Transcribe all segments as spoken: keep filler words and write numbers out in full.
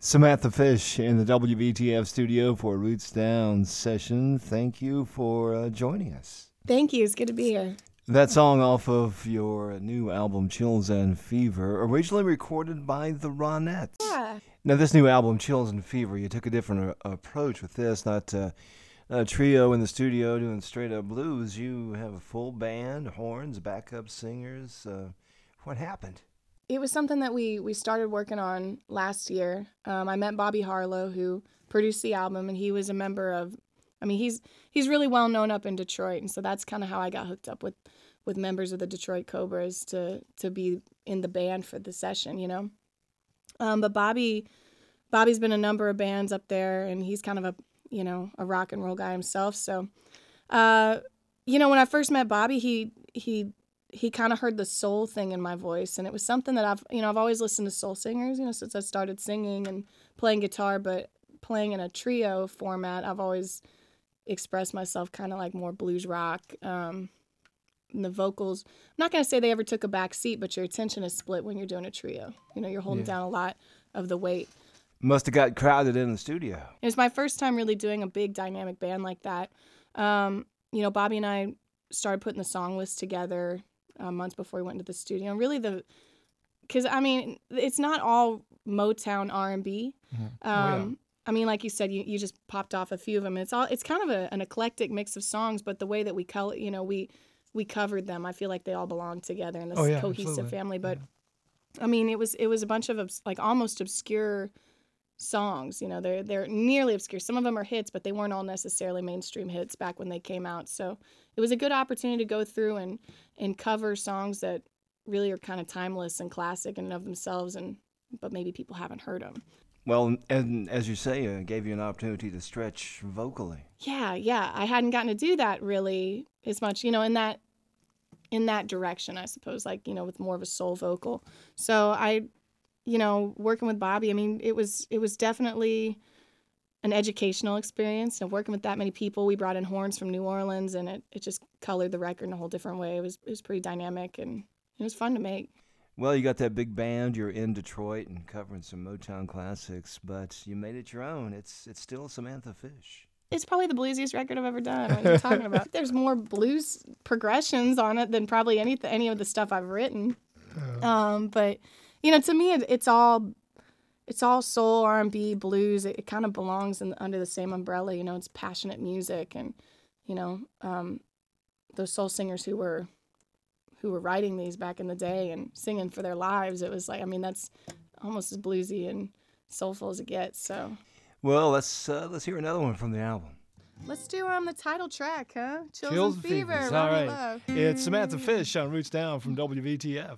Samantha Fish in the W V T F studio for Roots Down session. Thank you for uh, joining us. Thank you. It's good to be here. That song off of your new album, Chills and Fever, originally recorded by the Ronettes. Yeah. Now, this new album, Chills and Fever, you took a different uh, approach with this, not uh, a trio in the studio doing straight-up blues. You have a full band, horns, backup singers. Uh, what happened? It was something that we, we started working on last year. Um, I met Bobby Harlow, who produced the album, and he was a member of, I mean, he's he's really well known up in Detroit, and so that's kind of how I got hooked up with, with members of the Detroit Cobras to to be in the band for the session, you know. Um, but Bobby, Bobby's been in a number of bands up there, and he's kind of a, you know, a rock and roll guy himself. So, uh, you know, when I first met Bobby, he he he kind of heard the soul thing in my voice, and it was something that I've, you know, I've always listened to soul singers, you know, since I started singing and playing guitar, but playing in a trio format, I've always expressed myself kind of like more blues rock. Um, and the vocals, I'm not going to say they ever took a back seat, but your attention is split when you're doing a trio. You know, you're holding Yeah. down a lot of the weight. Must have got crowded in the studio. It was my first time really doing a big dynamic band like that. Um, you know, Bobby and I started putting the song list together uh, months before we went into the studio. And really the, because, I mean, it's not all Motown R and B. Mm-hmm. Um, Oh, yeah. I mean, like you said, you, you just popped off a few of them. It's all it's kind of a, an eclectic mix of songs, but the way that we color, you know, we we covered them. I feel like they all belong together in this Oh, yeah, cohesive absolutely. family. But I mean, it was it was a bunch of obs- like almost obscure songs. You know, they're they're nearly obscure. Some of them are hits, but they weren't all necessarily mainstream hits back when they came out. So it was a good opportunity to go through and and cover songs that really are kind of timeless and classic in and of themselves, and but maybe people haven't heard them. Well, and as you say, it gave you an opportunity to stretch vocally. Yeah, yeah. I hadn't gotten to do that really as much, you know, in that in that direction, I suppose, like, you know, with more of a soul vocal. So I, you know, working with Bobby, I mean, it was it was definitely an educational experience. And working with that many people, we brought in horns from New Orleans, and it, it just colored the record in a whole different way. It was it was pretty dynamic, and it was fun to make. Well, you got that big band. You're in Detroit and covering some Motown classics, but you made it your own. It's it's still Samantha Fish. It's probably the bluesiest record I've ever done. What are you talking about? There's more blues progressions on it than probably any any of the stuff I've written. Um, but you know, to me, it, it's all it's all soul, R and B, blues. It, it kind of belongs in, under the same umbrella. You know, it's passionate music, and you know, um, those soul singers who were who were writing these back in the day and singing for their lives. It was like, I mean, that's almost as bluesy and soulful as it gets. So. Well, let's uh, let's hear another one from the album. Let's do um the title track, huh? Chills, Chills and and Fever. Fevers. Robbie All right. Love. It's Samantha Fish on Roots Down from W V T F.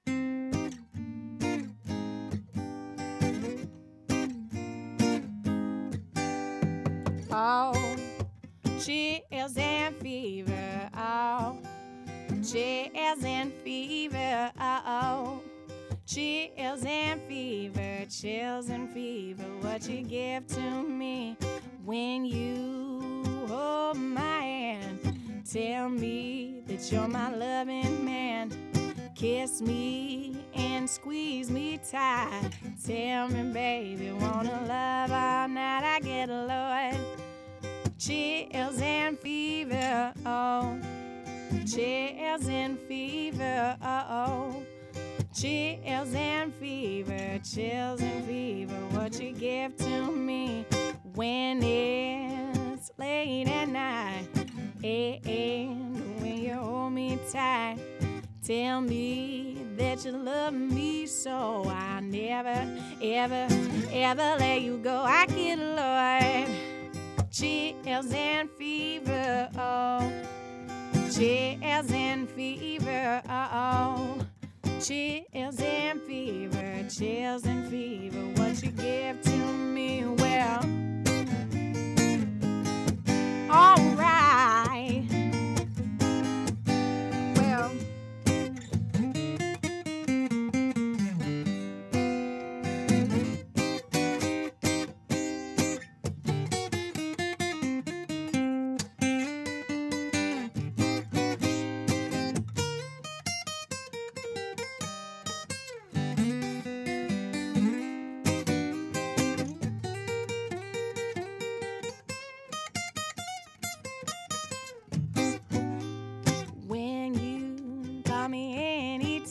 Oh, chills and fever. Oh, chills and fever. Oh, chills and fever. Chills and fever. What you give to me when you hold my hand. Tell me that you're my loving man. Kiss me and squeeze me tight. Tell me, baby, wanna love all night. I get a Lord. Chills and fever, oh. Chills and fever, oh. Chills and fever, chills and fever. What you give to me when it's late at night, and when you hold me tight. Tell me that you love me so I never, ever, ever let you go. I get a Lord. Chills and fever, oh. Chills and fever, oh. Chills and fever, chills and fever. What you give to me, well, alright. Well,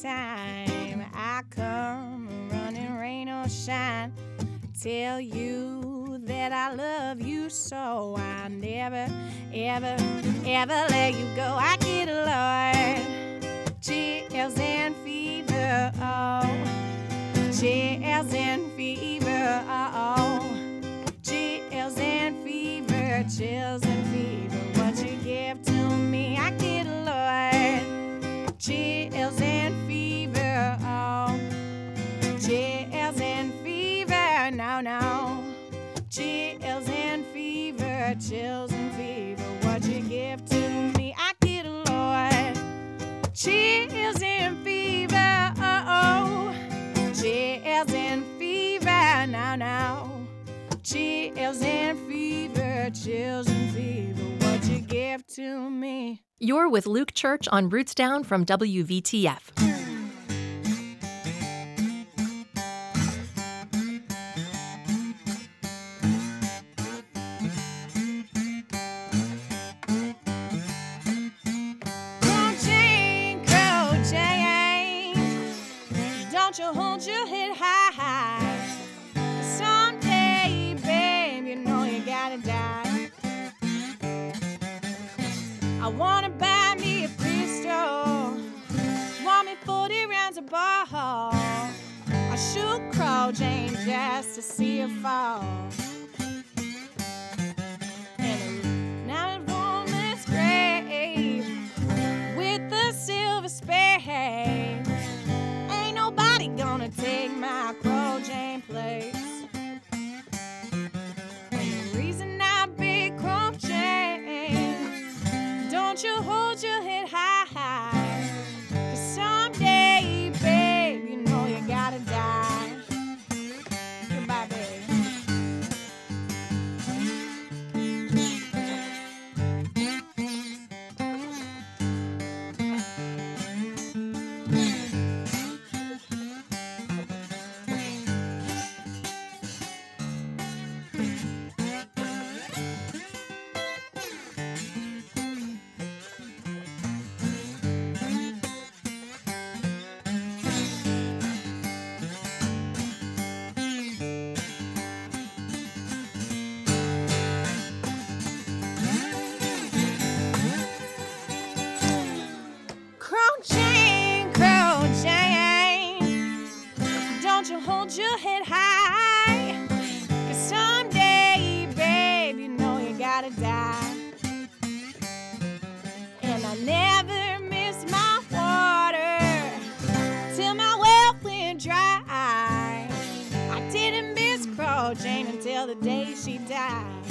time I come running rain or shine, tell you that I love you so I never, ever, ever let you go. I get alert, chills and fever, oh, chills and fever, oh, chills and fever, chills and fever. What you give to me, I get alert, chills and fever, oh, chills and fever, no, no. Chills and fever, chills and fever. What you give to me, I get alert. Chills and fever, oh, oh. Chills and fever, now, now. Chills and fever, chills and fever. What you give to me. You're with Luke Church on Roots Down from W V T F. Don't you hold your head high, 'cause someday, babe, you know you gotta die. I wanna buy me a pistol, want me forty rounds of ball. I shoot Crow Jane just to see her fall. And now a woman's grave with a silver spade. Nobody gonna take my Crow Jane place. And the reason I big Crow Jane, don't you hold your head high, 'cause someday, babe, you know you gotta die. Goodbye, babe. Don't you hold your head high, 'cause someday, babe, you know you gotta die. And I never miss my water till my well went dry. I didn't miss Crow Jane until the day she died.